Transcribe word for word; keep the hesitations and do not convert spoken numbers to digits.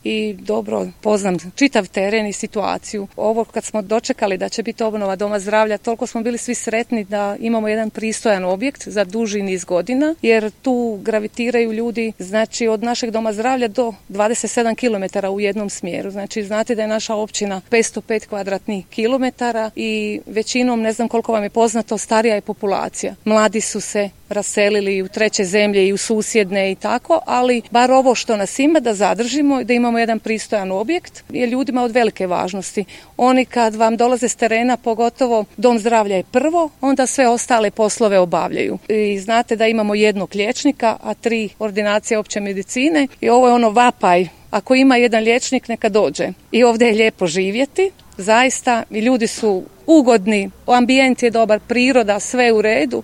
i dobro poznam čitav teren i situaciju. Ovo kad smo dočekali da će biti obnova Doma zdravlja, toliko smo bili svi sretni da imamo jedan pristojan objekt za duži niz godina, jer tu gravitiraju ljudi, znači od našeg Doma zdravlja do dvadeset sedam kilometara u jednom smjeru. Znači znate da je naša općina petsto pet kvadratnih kilometara i većinom, ne znam koliko vam je poznato, starija je populacija. Mladi su se raselili u treće zemlje i u susjedne i tako, ali bar ovo što nas ima da zadržimo, da imamo jedan pristojan objekt, je ljudima od velike važnosti. Oni kad vam dolaze s terena, pogotovo Dom zdravlja je prvo, onda sve ostale poslove obavljaju. I znate da imamo jednog liječnika, a tri ordinacije opće medicine i ovo je ono vapaj. Ako ima jedan liječnik, neka dođe. I ovdje je lijepo živjeti, zaista, i ljudi su ugodni, ambijent je dobar, priroda, sve u redu